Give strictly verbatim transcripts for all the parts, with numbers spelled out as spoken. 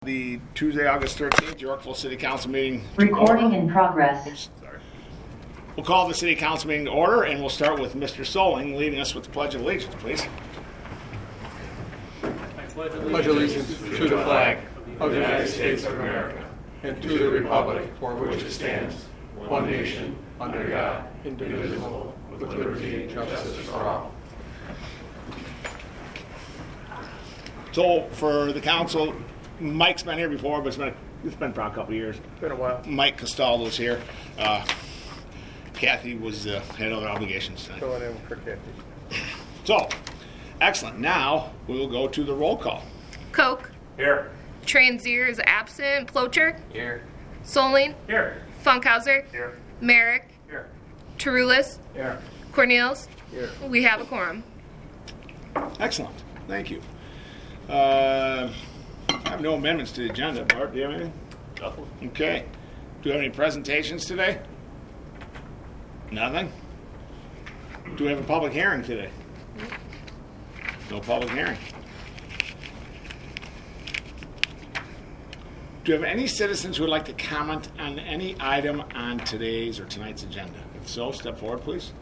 The Tuesday, August thirteenth, Yorkville City Council meeting. Recording in progress. Oops, sorry. We'll call the City Council meeting to order, and we'll start with Mister Solling leading us with the Pledge of Allegiance, please. I pledge allegiance to the flag of the United States of America and to the republic for which it stands, one nation, under God, indivisible, with liberty and justice for all. So, for the council, Mike's been here before, but it's been, it's been probably a couple of years. It's been a while. Mike Castaldo's here. Uh, Kathy was uh, had other obligations tonight. Filling in for Kathy. So, excellent. Now, we will go to the roll call. Koch. Here. Transier is absent. Plocher. Here. Soling. Here. Funkhauser. Here. Merrick. Here. Terulis. Here. Cornels. Here. We have a quorum. Excellent. Thank you. Uh, I have no amendments to the agenda. Bart, do you have anything? Nothing. Okay. Do we have any presentations today? Nothing? Do we have a public hearing today? No public hearing. Do you have any citizens who would like to comment on any item on today's or tonight's agenda? If so, step forward, please.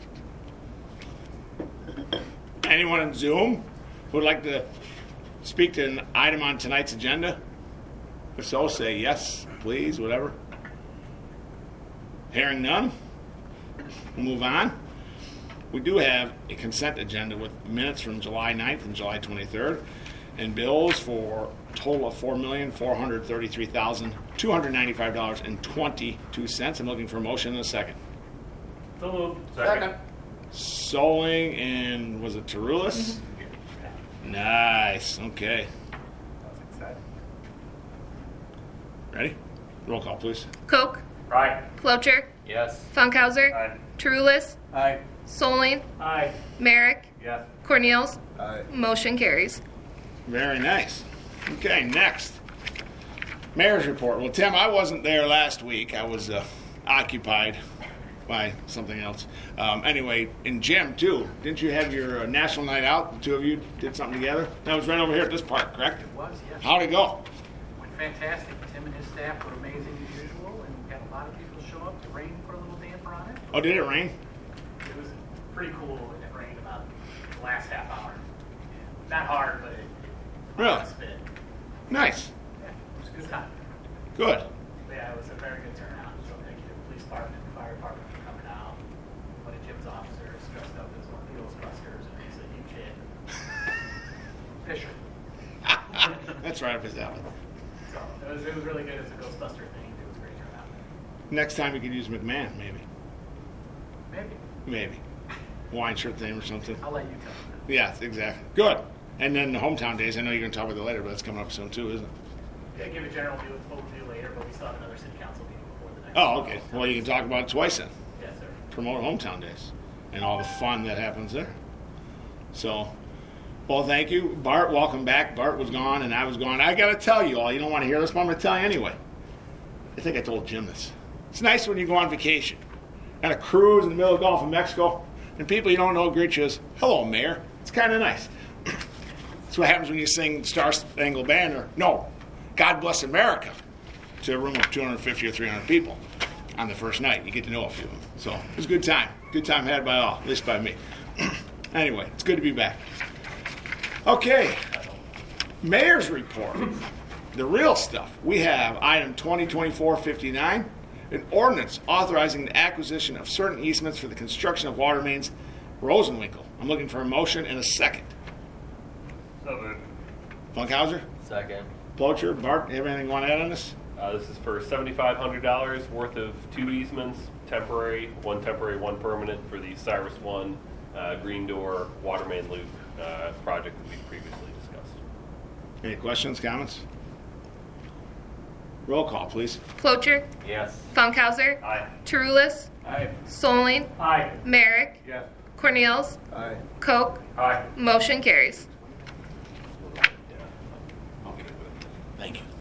Anyone on Zoom who would like to speak to an item on tonight's agenda? If so, say yes, please, whatever. Hearing none, we'll move on. We do have a consent agenda with minutes from July ninth and July twenty-third and bills for a total of four million four hundred thirty-three thousand two hundred ninety-five dollars and twenty-two cents. I'm looking for a motion in a second. So moved. Second. Solling and was it Terulis? Mm-hmm. Nice. Okay. That was exciting. Ready? Roll call, please. Koch. Aye. Plocher. Yes. Funkhauser. Aye. Terulis. Aye. Soling. Aye. Merrick. Yes. Cornels. Aye. Motion carries. Very nice. Okay, next. Mayor's report. Well, Tim, I wasn't there last week. I was uh, occupied by something else. Um, anyway, and Jim, too. Didn't you have your uh, national night out? The two of you did something together? That was right over here at this park, correct? It was, yes. How'd it go? Went fantastic. Tim and his staff were amazing as usual, and we had a lot of people show up. The rain put a little damper on it. Oh, did it rain? It was pretty cool, and it rained about the last half hour. Not hard, but it, it Really? spit. Nice. Yeah, it was a good time. Good. Yeah, it was a very good turnout. So thank you to the police department and fire department for coming out. One of Jim's officers dressed up as one of the Ghostbusters, and he's a huge hit. Fisher. That's right up his alley. So it was, it was really good as a Ghostbuster thing. It was a great turnout. Next time you could use McMahon, maybe. Maybe. Maybe. Hawaiian shirt thing or something. I'll let you tell me. Yes, exactly. Good. And then the hometown days, I know you're going to talk about that later, but that's coming up soon too, isn't it? Yeah, give a general view overview later, but we still have another city council meeting before the next. Oh, okay. Well, you can talk about it twice then. Yes, sir. Promote hometown days and all the fun that happens there. So, well, thank you. Bart, welcome back. Bart was gone and I was gone. I got to tell you all, you don't want to hear this, but I'm going to tell you anyway. I think I told Jim this. It's nice when you go on vacation and a cruise in the middle of the Gulf of Mexico and people you don't know greet you as, hello, Mayor. It's kind of nice. That's what happens when you sing Star Spangled Banner. No, God Bless America to a room of two hundred fifty or three hundred people on the first night. You get to know a few of them. So it was a good time. Good time had by all, at least by me. Anyway, it's good to be back. Okay, Mayor's report. The real stuff. We have item twenty twenty-four fifty-nine, an ordinance authorizing the acquisition of certain easements for the construction of water mains, Rosenwinkel. I'm looking for a motion and a second. So moved. Funkhauser? Second. Plocher? Bart, you have anything you want to add on this? Uh, this is for seventy-five hundred dollars worth of two easements, temporary, one temporary, one permanent for the Cyrus One uh, Green Door Water Main Loop uh, project that we previously discussed. Any questions, comments? Roll call, please. Plocher. Yes. Funkhauser. Aye. Terulis. Aye. Soling. Aye. Merrick. Yes. Cornels. Aye. Koch. Aye. Motion carries. Thank you.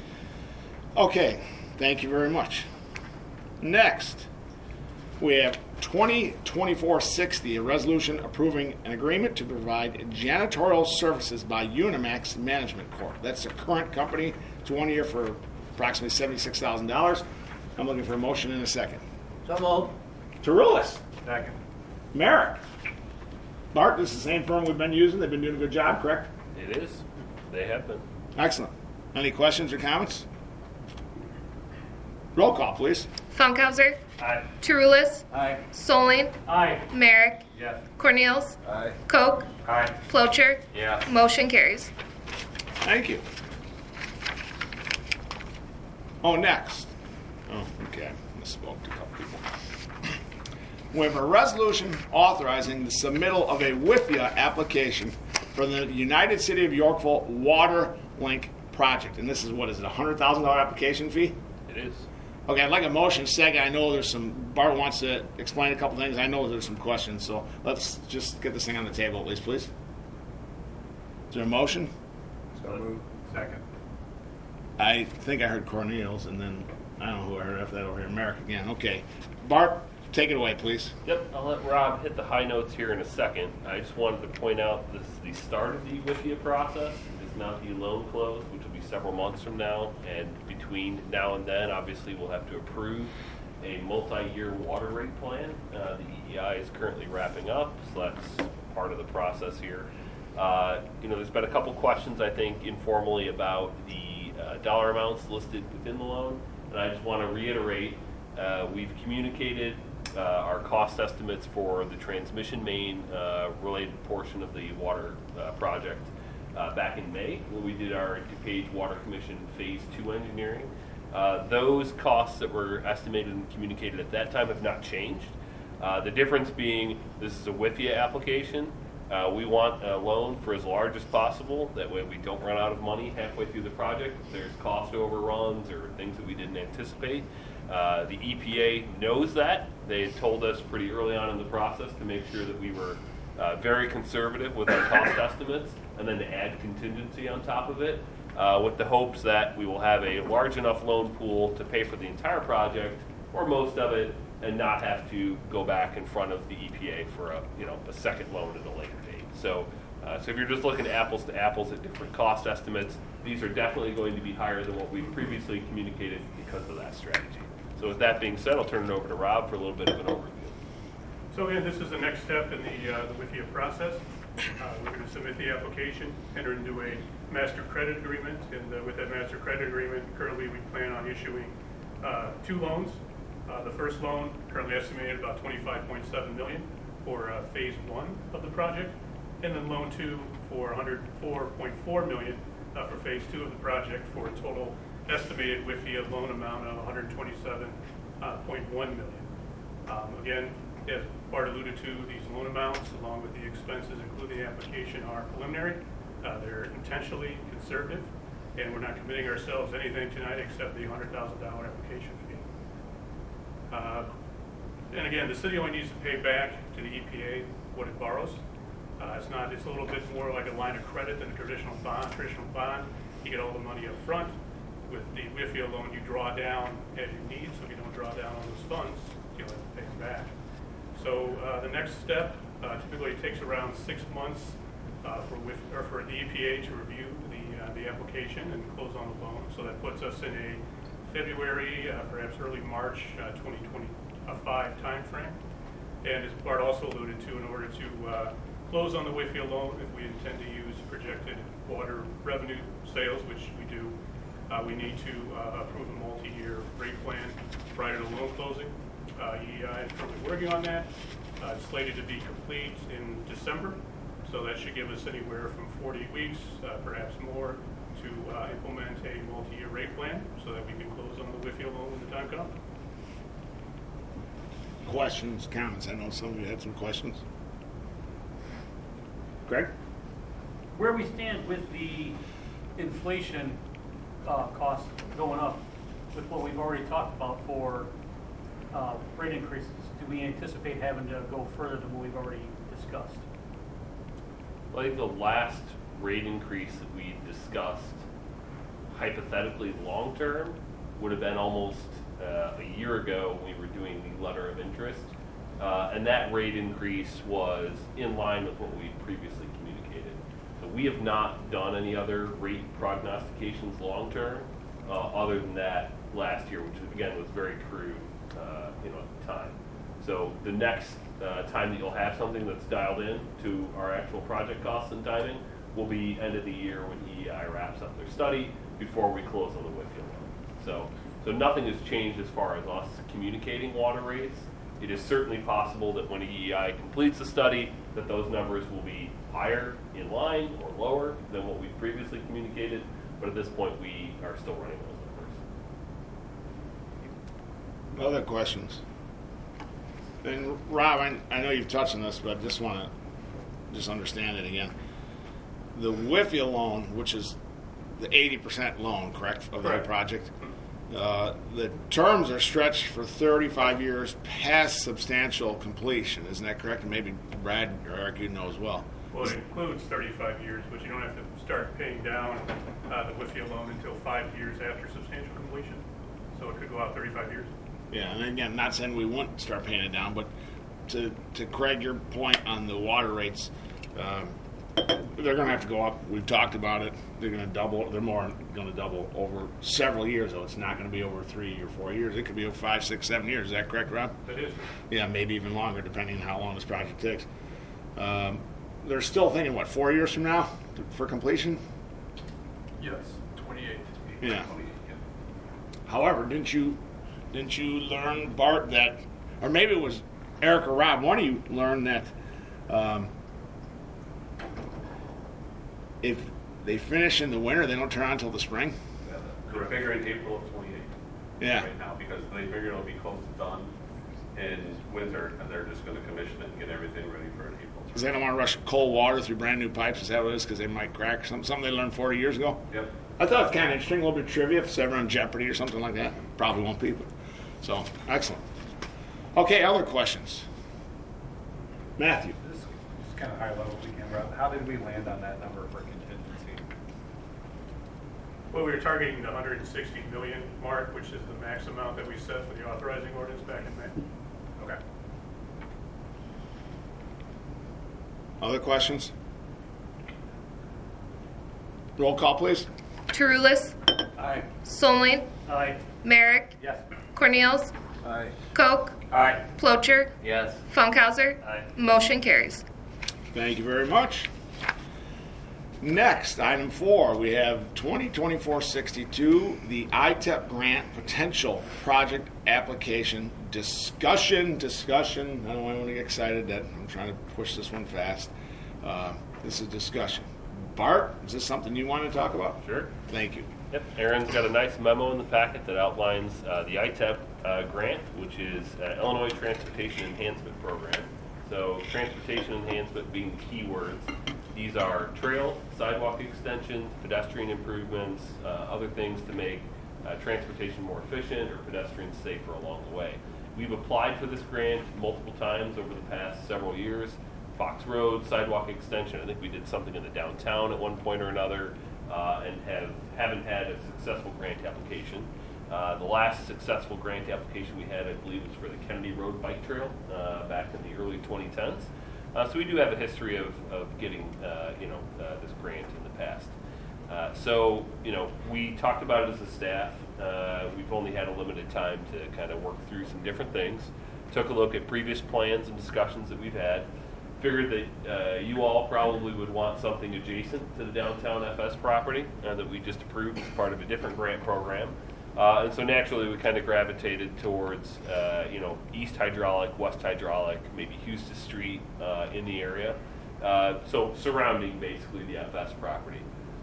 Okay, thank you very much. Next, we have twenty twenty-four sixty, a resolution approving an agreement to provide janitorial services by Unimax Management Corp. That's the current company. It's one year for approximately seventy-six thousand dollars. I'm looking for a motion in a second. So moved. Tarulis. Second. Merrick. Bart, this is the same firm we've been using. They've been doing a good job, correct? It is. They have been. Excellent. Any questions or comments? Roll call, please. Funkhauser. Aye. Tarulis. Aye. Solling. Aye. Merrick. Yes. Cornels. Aye. Koch. Aye. Flocher. Yeah. Motion carries. Thank you. Oh, next. Oh, okay. I misspoke to a couple people. We have a resolution authorizing the submittal of a W I F I A application for the United City of Yorkville Water Link project. And this is, what is it, a one hundred thousand dollars application fee? It is. Okay, I'd like a motion second. I know there's some, Bart wants to explain a couple things. I know there's some questions, so let's just get this thing on the table at least, please. Is there a motion? So moved. Second. I think I heard Cornelius, and then I don't know who I heard after that over here. Merrick again. Okay. Bart, take it away, please. Yep, I'll let Rob hit the high notes here in a second. I just wanted to point out this the start of the W I F I A process is not the loan close, which will be several months from now. And between now and then, obviously, we'll have to approve a multi-year water rate plan. Uh, the E E I is currently wrapping up, so that's part of the process here. Uh, you know, there's been a couple questions, I think, informally about the uh, dollar amounts listed within the loan. And I just want to reiterate, uh, we've communicated uh, our cost estimates for the transmission main uh, related portion of the water uh, project uh, back in May when we did our DuPage Water Commission Phase two engineering. Uh, those costs that were estimated and communicated at that time have not changed. Uh, the difference being this is a W I F I A application. Uh, we want a loan for as large as possible. That way we don't run out of money halfway through the project. If there's cost overruns or things that we didn't anticipate. Uh, the E P A knows that. They had told us pretty early on in the process to make sure that we were uh, very conservative with our cost estimates and then to add contingency on top of it uh, with the hopes that we will have a large enough loan pool to pay for the entire project or most of it and not have to go back in front of the E P A for a you know a second loan at a later date. So, uh, so if you're just looking at apples to apples at different cost estimates, these are definitely going to be higher than what we previously communicated because of that strategy. So with that being said, I'll turn it over to Rob for a little bit of an overview. So again, this is the next step in the, uh, the W I F I A process. Uh, we're going to submit the application, enter into a master credit agreement, and uh, with that master credit agreement, currently we plan on issuing uh, two loans. Uh, the first loan, currently estimated about twenty-five point seven million dollars for uh, phase one of the project, and then loan two for one hundred four point four million dollars uh, for phase two of the project, for a total estimated W I F I A loan amount of one hundred twenty-seven point one million dollars. Um, again, as Bart alluded to, these loan amounts, along with the expenses including the application, are preliminary. Uh, they're intentionally conservative, and we're not committing ourselves to anything tonight except the one hundred thousand dollars application fee. Uh, and again, the city only needs to pay back to the E P A what it borrows. Uh, it's not. It's a little bit more like a line of credit than a traditional bond. Traditional bond, you get all the money up front. With the W I F I A loan, you draw down as you need. So if you don't draw down on those funds, you'll have to pay them back. So uh, the next step uh, typically takes around six months uh, for W I F, or for the E P A to review the uh, the application and close on the loan. So that puts us in a February, uh, perhaps early March uh, twenty twenty-five timeframe. And as Bart also alluded to, in order to uh, close on the W I F I A loan, if we intend to use projected water revenue sales, which we do, uh, we need to uh, approve a multi-year rate plan prior to loan closing. Uh, E E I is currently working on that. Uh, it's slated to be complete in December, so that should give us anywhere from forty weeks, uh, perhaps more, to uh, implement a multi-year rate plan so that we can close on the W I F I A loan when the time comes. Questions, comments? I know some of you had some questions. Greg? Where we stand with the inflation uh, costs going up, with what we've already talked about for uh, rate increases, do we anticipate having to go further than what we've already discussed? Well, I think the last rate increase that we discussed, hypothetically long term, would have been almost uh, a year ago when we were doing the letter of interest. Uh, and that rate increase was in line with what we previously communicated. So we have not done any other rate prognostications long-term, uh, other than that last year, which again was very crude, uh, you know, at the time. So the next uh, time that you'll have something that's dialed in to our actual project costs and timing will be end of the year when E E I wraps up their study before we close on the Whitfield loan. So, so nothing has changed as far as us communicating water rates. It is certainly possible that when E E I completes the study, that those numbers will be higher, in line, or lower than what we previously communicated. But at this point, we are still running those numbers. Other questions? And Rob, I, I know you've touched on this, but I just want to just understand it again. The Whitfield loan, which is the eighty percent loan, correct, of the whole Correct. project, uh, the terms are stretched for thirty-five years past substantial completion. Isn't that correct? And maybe Brad or Eric, you know as well. Well, it includes thirty-five years, but you don't have to start paying down uh, the Whitfield loan until five years after substantial completion. So it could go out thirty-five years. Yeah, and again, not saying we wouldn't start paying it down, but to to Craig, your point on the water rates, um, they're going to have to go up. We've talked about it. They're going to double. They're more going to double over several years, though. It's not going to be over three or four years. It could be over five, six, seven years. Is that correct, Rob? That is. Yeah, maybe even longer, depending on how long this project takes. Um, they're still thinking, what, four years from now for completion? Yes, twenty-eight. Yeah. However, didn't you didn't you learn, Bart, that, or maybe it was Eric or Rob, one of you learned that um, if they finish in the winter, they don't turn on until the spring? They're figuring April of twenty-eight Yeah. right now because they figure it'll be close to done in winter, and they're just going to commission it and get everything ready for an April. Because they don't want to rush cold water through brand new pipes. Is that what it is? Because they might crack. Something, something they learned forty years ago? Yep. I thought it was kind of interesting, a little bit of trivia, if it's ever on Jeopardy or something like that. Probably won't be, but so excellent. Okay, other questions? Matthew. This is kind of high level weekend, Rob. How did we land on that number for contingency? Well, we were targeting the one hundred sixty million mark, which is the max amount that we set for the authorizing ordinance back in May. Okay. Other questions? Roll call, please. Tarulis, Aye. Solane, Aye. Merrick, Yes. Cornels, Aye. Koch, Aye. Plocher, Yes. Funkhauser. Aye. Motion carries. Thank you very much. Next, item four, we have twenty twenty-four sixty-two, the I T E P grant potential project application discussion. Discussion. I don't want anyone to get excited that I'm trying to push this one fast. Uh, this is discussion. Bart, is this something you want to talk about? Sure. Thank you. Yep, Aaron's got a nice memo in the packet that outlines uh, the I T E P uh, grant, which is uh, Illinois Transportation Enhancement Program. So transportation enhancement being the key words. These are trail, sidewalk extensions, pedestrian improvements, uh, other things to make uh, transportation more efficient or pedestrians safer along the way. We've applied for this grant multiple times over the past several years. Fox Road sidewalk extension, I think we did something in the downtown at one point or another, uh, and have, haven't had a successful grant application. Uh, the last successful grant application we had, I believe, was for the Kennedy Road Bike Trail uh, back in the early twenty tens. Uh, so we do have a history of, of getting, uh, you know, uh, this grant in the past. Uh, so, you know, we talked about it as a staff. Uh, we've only had a limited time to kind of work through some different things. Took a look at previous plans and discussions that we've had. Figured that uh, you all probably would want something adjacent to the downtown F S property uh, that we just approved as part of a different grant program. Uh, and so naturally we kind of gravitated towards, uh, you know, East Hydraulic, West Hydraulic, maybe Houston Street uh, in the area. Uh, so surrounding basically the F S property.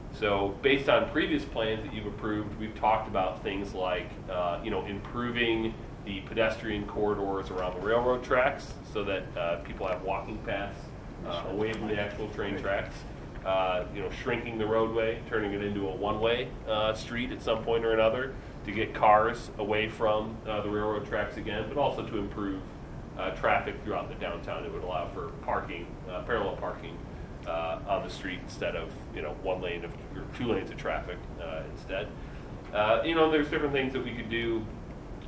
So based on previous plans that you've approved, we've talked about things like, uh, you know, improving the pedestrian corridors around the railroad tracks so that uh, people have walking paths uh, away from the actual train tracks. Uh, you know, shrinking the roadway, turning it into a one-way uh, street at some point or another to get cars away from uh, the railroad tracks again, but also to improve uh, traffic throughout the downtown. It would allow for parking, uh, parallel parking uh, on the street instead of, you know, one lane of, or two lanes of traffic uh, instead. Uh, you know, there's different things that we could do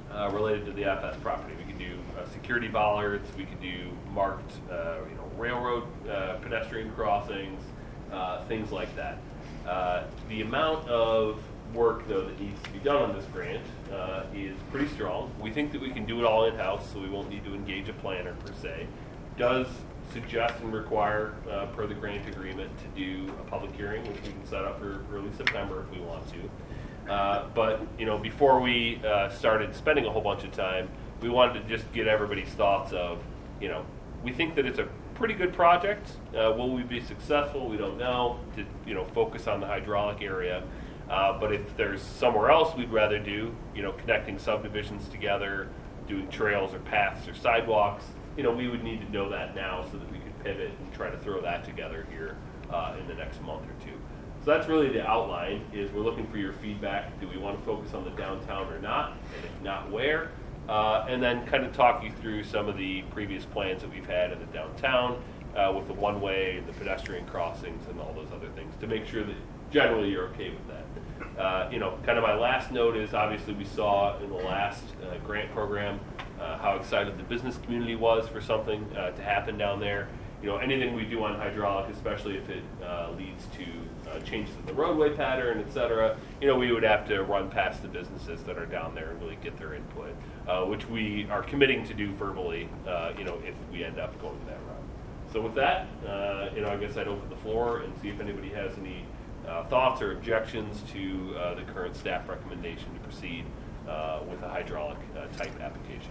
uh, related to the F S property. We could do uh, security bollards, we could do marked uh, you know, railroad uh, pedestrian crossings, uh, things like that. Uh, the amount of work, though, that needs to be done on this grant uh, is pretty strong. We think that we can do it all in-house, so we won't need to engage a planner per se. Does suggest and require, uh, per the grant agreement, to do a public hearing, which we can set up for early September if we want to. Uh, but, you know, before we uh, started spending a whole bunch of time, we wanted to just get everybody's thoughts of, you know, we think that it's a pretty good project. Uh, will we be successful? We don't know. To, you know, focus on the hydraulic area. Uh, but if there's somewhere else we'd rather do, you know, connecting subdivisions together, doing trails or paths or sidewalks, you know, we would need to know that now so that we could pivot and try to throw that together here uh, in the next month or two. So that's really the outline, is we're looking for your feedback. Do we want to focus on the downtown or not? And if not, where? Uh, and then kind of talk you through some of the previous plans that we've had in the downtown uh, with the one-way and the pedestrian crossings and all those other things to make sure that generally you're okay with that. Uh, you know, kind of my last note is obviously we saw in the last uh, grant program uh, how excited the business community was for something uh, to happen down there. You know, anything we do on hydraulic, especially if it uh, leads to uh, changes in the roadway pattern, et cetera, you know, we would have to run past the businesses that are down there and really get their input, uh, which we are committing to do verbally, uh, you know, if we end up going that route. So with that, uh, you know, I guess I'd open the floor and see if anybody has any uh, thoughts or objections to uh, the current staff recommendation to proceed uh, with a hydraulic uh, type application.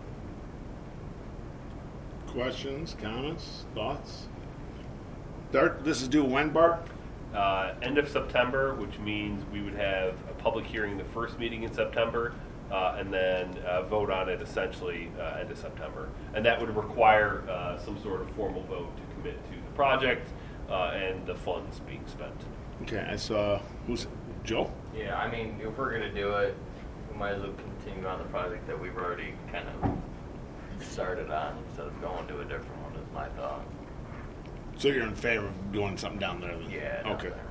Questions, comments, thoughts? Dart, this is due when, Bart? Uh, end of September, which means we would have a public hearing the first meeting in September, uh, and then uh, vote on it essentially uh, end of September. And that would require uh, some sort of formal vote to commit to the project uh, and the funds being spent. Okay, I saw, who's, Joe? Yeah, I mean, if we're gonna do it, we might as well continue on the project that we've already kind of started on instead of going to a different one, is my thought. So you're in favor of doing something down there then? Yeah. down Okay. there.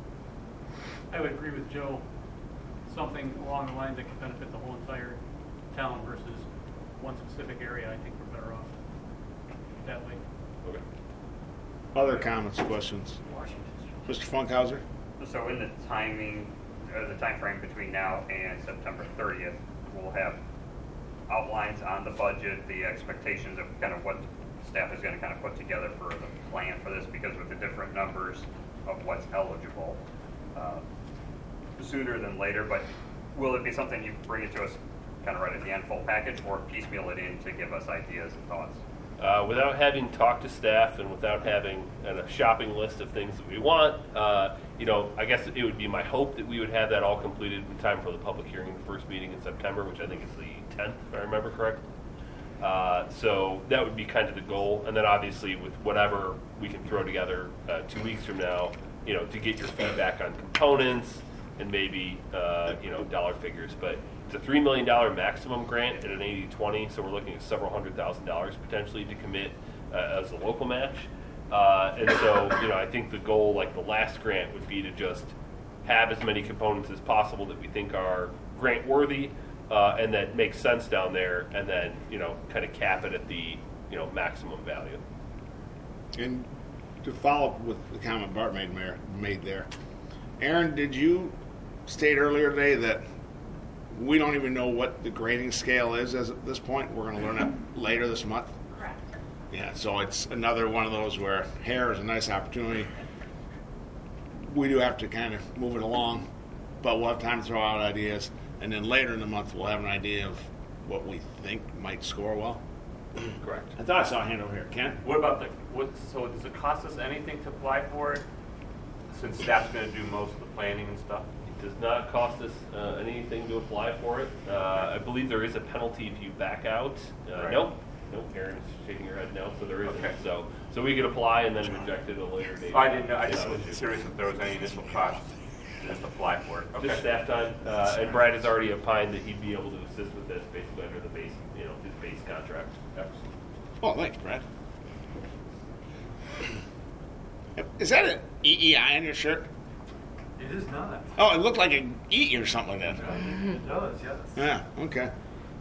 I would agree with Joe. Something along the lines that could benefit the whole entire town versus one specific area. I think we're better off that way. Okay. Other comments, questions? Mister Funkhauser? So in the timing, uh, the time frame between now and September thirtieth, we'll have outlines on the budget, the expectations of kind of what staff is going to kind of put together for the plan for this, because with the different numbers of what's eligible, uh, sooner than later. But will it be something you bring it to us kind of right at the end, full package, or piecemeal it in to give us ideas and thoughts? Uh, without having talked to staff and without having a shopping list of things that we want, uh, you know, I guess it would be my hope that we would have that all completed in time for the public hearing, the first meeting in September, which I think is the tenth, if I remember correct. Uh, so that would be kind of the goal. And then obviously with whatever we can throw together uh, two weeks from now, you know, to get your feedback on components and maybe, uh, you know, dollar figures. But it's a three million dollars maximum grant at an eighty twenty, so we're looking at several hundred thousand dollars potentially to commit uh, as a local match. Uh, and so, you know, I think the goal, like the last grant, would be to just have as many components as possible that we think are grant worthy uh, and that make sense down there, and then, you know, kind of cap it at the, you know, maximum value. And to follow up with the comment Bart made, made there, Aaron, did you state earlier today that we don't even know what the grading scale is as at this point? We're going to learn it later this month? Correct. Yeah, so it's another one of those where hair is a nice opportunity. We do have to kind of move it along, but we'll have time to throw out ideas. And then later in the month, we'll have an idea of what we think might score well. Correct. I thought I saw a hand over here. Ken? What about the, what, so does it cost us anything to apply for it? Since staff's gonna do most of the planning and stuff? It does not cost us uh, anything to apply for it. Uh, I believe there is a penalty if you back out. Uh, Right. Nope. Nope. Karen is shaking her head no, so there isn't. Okay. So, so we could apply and then reject it at a later date. I didn't know, I just Yeah, was curious if there was any initial cost to just apply for it. Just staff time, uh, and Brad has already opined that he'd be able to assist with this basically under the base, you know, his base contract. Oh, thanks, Brad. Is that an E E I on your shirt? It is not. Oh, it looked like an E or something like that. It does, yes. Yeah, okay.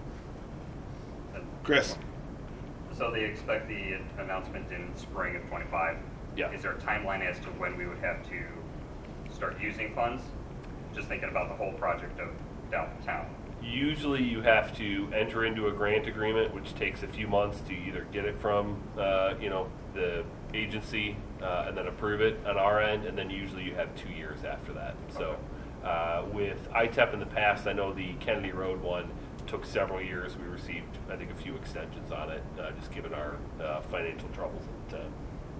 Chris? So they expect the announcement in spring of twenty-five. Yeah. Is there a timeline as to when we would have to start using funds? Just thinking about the whole project of downtown. Usually you have to enter into a grant agreement, which takes a few months to either get it from, uh, you know, the agency uh, and then approve it on our end, and then usually you have two years after that. So uh, with I T E P in the past, I know the Kennedy Road one took several years. We received, I think, a few extensions on it, uh, just given our uh, financial troubles at the time.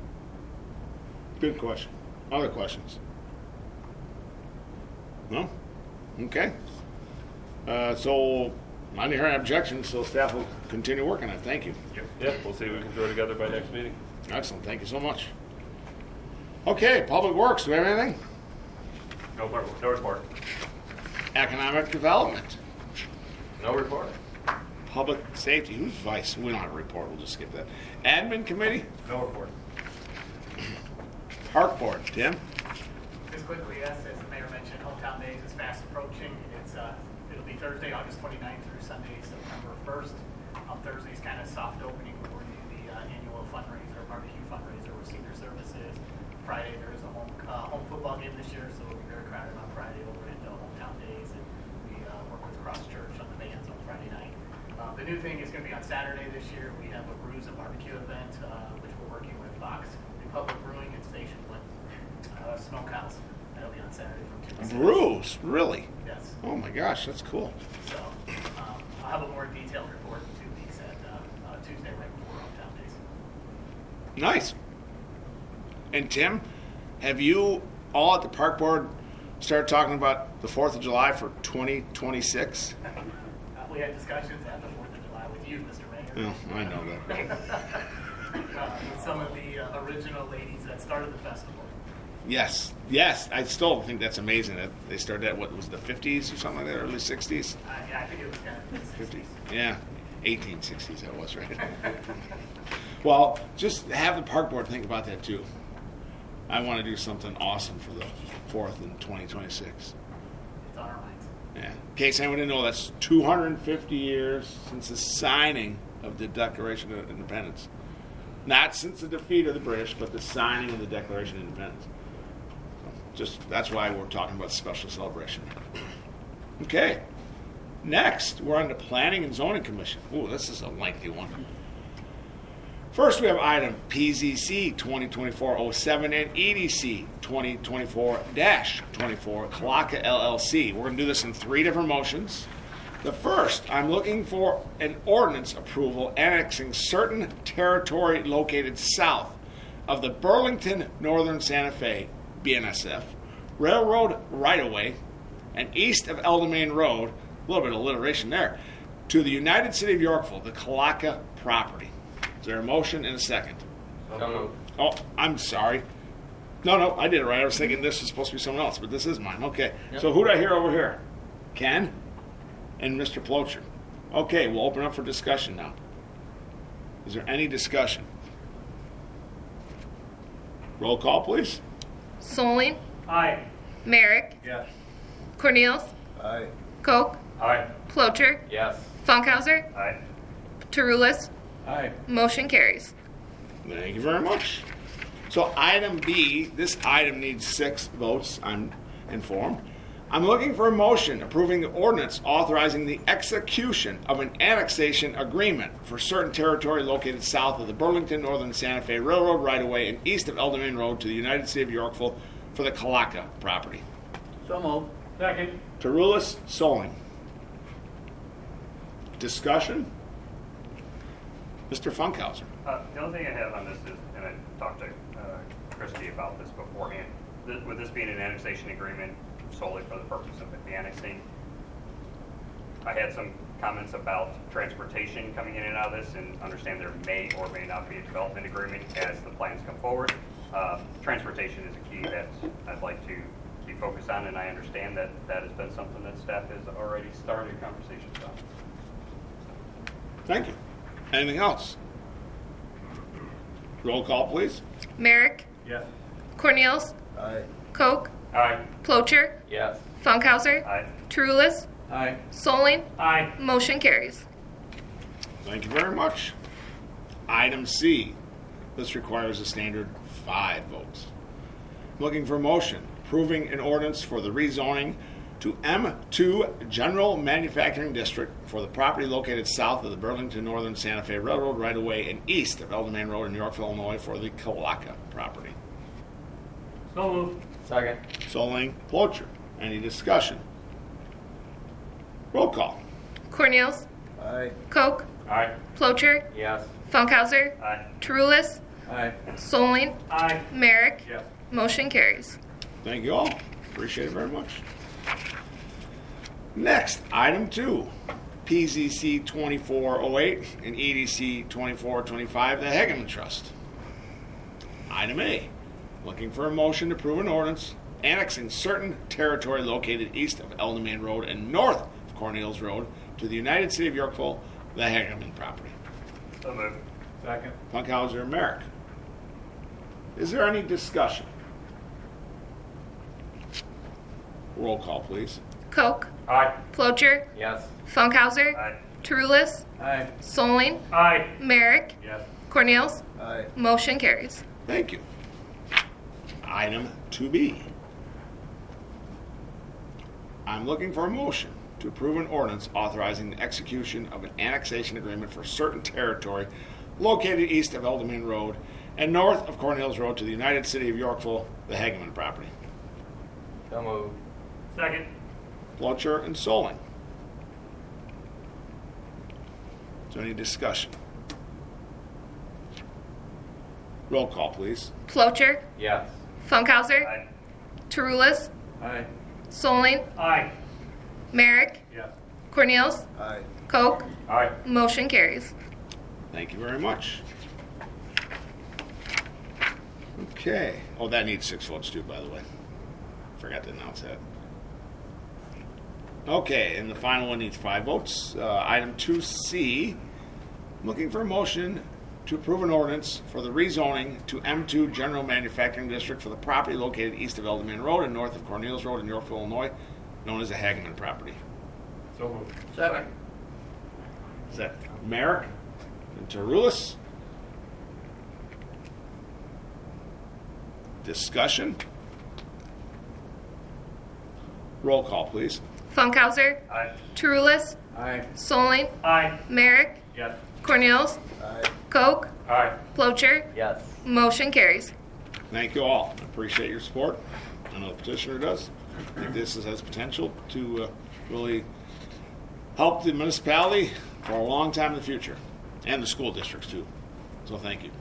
Good question. Other questions? No? Okay. Uh, so, I didn't hear any objections, so staff will continue working on it. Thank you. Yeah, we'll see if we can throw it together by next meeting. Excellent. Thank you so much. Okay, Public Works, do we have anything? No, no report. Economic Development. No report. Public Safety, who's vice? We don't have a report, we'll just skip that. Admin Committee. No report. Park Board, Tim. Just quickly, yes, as the mayor mentioned, Hometown Days is fast approaching. It's uh, it'll be Thursday, August twenty-ninth through Sunday, September first. On Thursday's kind of soft opening. We're doing the uh, annual fundraiser, barbecue fundraiser with senior services. Friday there is a home uh, home football game this year, so we'll be very crowded on Friday over at uh, Hometown Days, and we uh, work with Cross Church on the bands on Friday night. Uh, the new thing is going to be on Saturday this year. We have a brews and barbecue event, uh, which we're working with Fox Republic Brewing and Station One uh, Smokehouse. That'll be on Saturday from two to six. Brews, really? Yes. Oh my gosh, that's cool. So um, I'll have a more detailed report in two weeks at uh, uh, Tuesday right before Hometown Days. Nice. And Tim, have you all at the Park Board started talking about the fourth of July for twenty twenty-six? Uh, we had discussions at the fourth of July with you, Mister Mayor. Oh, I know that. uh, with some of the uh, original ladies that started the festival. Yes, yes. I still think that's amazing that they started at, what was the fifties or something like that, early sixties? Uh, yeah, I think it was kind of fifties. Yeah, eighteen sixties that was, right? Well, just have the Park Board think about that too. I want to do something awesome for the fourth in twenty twenty-six. It's on our minds. Yeah. In case anyone didn't know, that's two hundred fifty years since the signing of the Declaration of Independence. Not since the defeat of the British, but the signing of the Declaration of Independence. Just that's why we're talking about special celebration. Okay. Next, we're on the Planning and Zoning Commission. Ooh, this is a lengthy one. First, we have item P Z C twenty twenty-four oh seven and E D C twenty twenty-four dash twenty-four, Kalaka L L C. We're going to do this in three different motions. The first, I'm looking for an ordinance approval annexing certain territory located south of the Burlington Northern Santa Fe, B N S F, Railroad right-of-way, and east of El Domain Road, a little bit of alliteration there, to the United City of Yorkville, the Kalaka property. Is there a motion and a second? So Oh, I'm sorry. No, no, I did it right. I was thinking this was supposed to be someone else, but this is mine. Okay. Yep. So who do I hear over here? Ken and Mister Plocher. Okay, we'll open up for discussion now. Is there any discussion? Roll call, please. Solling, Aye. Merrick, Yes. Cornelius, Aye. Koch, Aye. Plocher, yes. Funkhauser, Aye. Tarulis. Aye. Motion carries. Thank you very much. So item B, this item needs six votes, I'm informed. I'm looking for a motion approving the ordinance authorizing the execution of an annexation agreement for certain territory located south of the Burlington Northern Santa Fe Railroad right-of-way and east of El Domain Road to the United City of Yorkville for the Kalaka property. So moved. Second. Tarulis, Solling. Discussion? Mister Funkhauser. Uh, the only thing I have on this is, and I talked to uh, Christie about this beforehand, th- with this being an annexation agreement solely for the purpose of the annexing, I had some comments about transportation coming in and out of this, and understand there may or may not be a development agreement as the plans come forward. Uh, transportation is a key that I'd like to keep focused on, and I understand that that has been something that staff has already started conversations on. Thank you. Anything else? Roll call, please. Merrick, Yes. Cornelius, Aye. Koch, Aye. Plocher, Yes. Funkhauser, Aye. Tarulis, Aye. Solling. Aye. Motion carries. Thank you very much. Item C. This requires a standard five votes. Looking for a motion approving an ordinance for the rezoning to M two General Manufacturing District for the property located south of the Burlington Northern Santa Fe Railroad right-of-way and east of Eldamain Road in Yorkville, Illinois for the Kalaka property. So moved. Second. Solling, Plocher. Any discussion? Roll call. Cornels. Aye. Koch. Aye. Plocher. Yes. Funkhauser. Aye. Trullis. Aye. Solling. Aye. Merrick. Yes. Motion carries. Thank you all. Appreciate it very much. Next, item two, P Z C twenty-four oh eight and E D C twenty-four twenty-five, the Hegeman Trust. Item A, looking for a motion to approve an ordinance annexing certain territory located east of Eldamain Road and north of Cornelius Road to the United City of Yorkville, the Hegeman property. So moved. Second. Funkhauser and Merrick. Is there any discussion? Roll call, please. Koch. Aye. Plocher. Yes. Funkhauser. Aye. Trullis. Aye. Solling. Aye. Merrick. Yes. Cornels. Aye. Motion carries. Thank you. Item two B. I'm looking for a motion to approve an ordinance authorizing the execution of an annexation agreement for certain territory located east of Eldamain Road and north of Cornelius Road to the United City of Yorkville, the Hegeman property. So moved. Second. Plocher and Solling. Is there any discussion? Roll call, please. Plocher. Yes. Funkhauser. Aye. Trullis. Aye. Solling. Aye. Merrick. Yes. Cornels. Aye. Koch. Aye. Motion carries. Thank you very much. Okay. Oh, that needs six votes too, by the way. Forgot to announce that. Okay, and the final one needs five votes. Uh, item two C, looking for a motion to approve an ordinance for the rezoning to M two General Manufacturing District for the property located east of Eldamain Road and north of Cornelius Road in Yorkville, Illinois, known as the Hageman property. So moved. Second. Is that Merrick and Tarulis? Discussion? Roll call, please. Funkhauser. Aye. Trullis. Aye. Solling. Aye. Merrick. Yes. Cornels. Aye. Koch. Aye. Plocher. Yes. Motion carries. Thank you all. I appreciate your support. I know the petitioner does. I think this is, has potential to uh, really help the municipality for a long time in the future, and the school districts too. So thank you.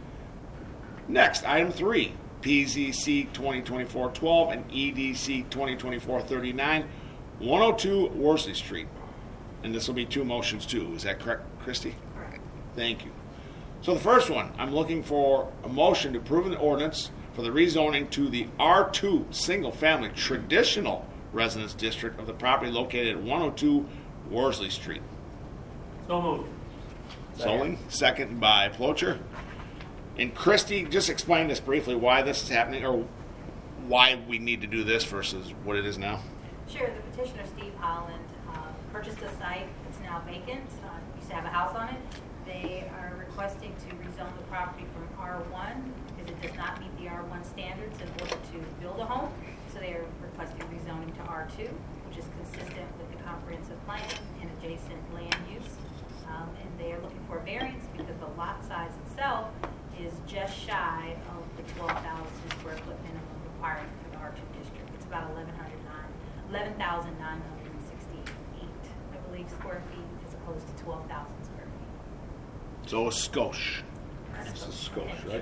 Next, item three, P Z C twenty twenty-four twelve and E D C twenty twenty-four thirty-nine, one oh two Worsley Street. And this will be two motions too. Is that correct, Christy? Correct. Thank you. So the first one, I'm looking for a motion to approve an ordinance for the rezoning to the R two Single Family Traditional Residence District of the property located at one oh two Worsley Street. So moved. Solling, second by Plocher. And Christy, just explain this briefly, why this is happening, or why we need to do this versus what it is now. Sure. The petitioner, Steve Holland, uh, purchased a site. It's now vacant. Uh, used to have a house on it. They are requesting to rezone the property from R one because it does not meet the R one standards in order to build a home. So they are requesting rezoning to R two, which is consistent with the comprehensive plan and adjacent land use. Um, and they are looking for a variance because the lot size itself is just shy of the twelve thousand square foot minimum requirement for the R two district. It's about eleven thousand nine hundred sixty-eight, I believe, square feet as opposed to twelve thousand square feet. So a skosh. It's a skosh, right?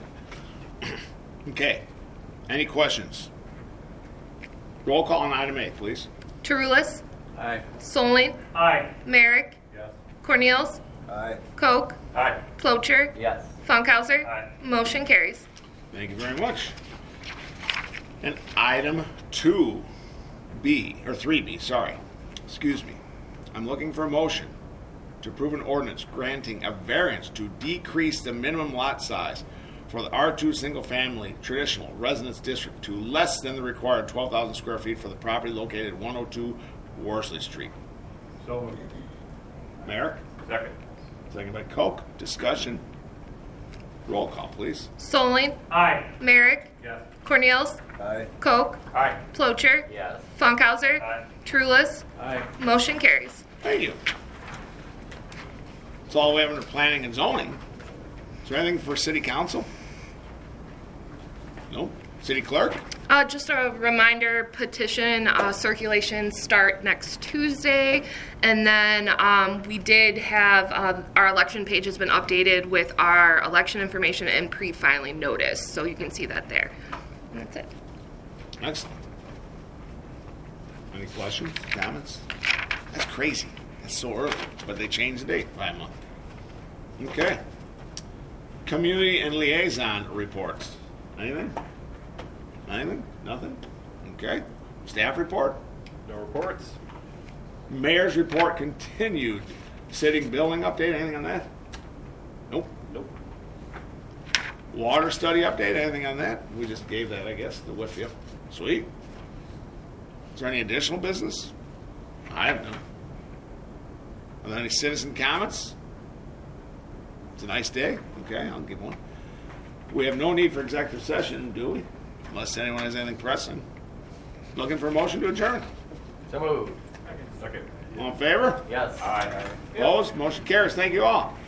Okay. Any questions? Roll call on item A, please. Trullis. Aye. Solling. Aye. Merrick. Yes. Cornels. Aye. Koch. Aye. Plocher. Yes. Funkhauser. Aye. Motion carries. Thank you very much. And item two B, or three B, sorry. Excuse me. I'm looking for a motion to approve an ordinance granting a variance to decrease the minimum lot size for the R two Single Family Traditional Residence District to less than the required twelve thousand square feet for the property located at one oh two Worsley Street. So moved. Merrick? Second. second by Koch. Discussion. Roll call, please. Solling. Aye. Merrick. Yes. Cornelius. Aye. Koch. Aye. Plocher. Yes. Funkhauser. Aye. Trulis. Aye. Motion carries. Thank you. That's all we have under planning and zoning. Is there anything for city council? Nope. City clerk? Uh, just a reminder, petition uh, circulations start next Tuesday. And then um, we did have, uh, our election page has been updated with our election information and pre-filing notice. So you can see that there. And that's it. Excellent. Any questions, comments? That's crazy. That's so early. But they changed the date by a month. Okay. Community and liaison reports. Anything? Anything? Nothing? Okay. Staff report? No reports. Mayor's report continued. City building update, anything on that? Nope. Nope. Water study update, anything on that? We just gave that, I guess, the Whitfield. Sweet. Is there any additional business? I have none. Are there any citizen comments? It's a nice day. Okay, I'll give one. We have no need for executive session, do we? Unless anyone has anything pressing. Looking for a motion to adjourn. So moved. Second. All in favor? Yes. Aye. Opposed? Motion carries. Thank you all.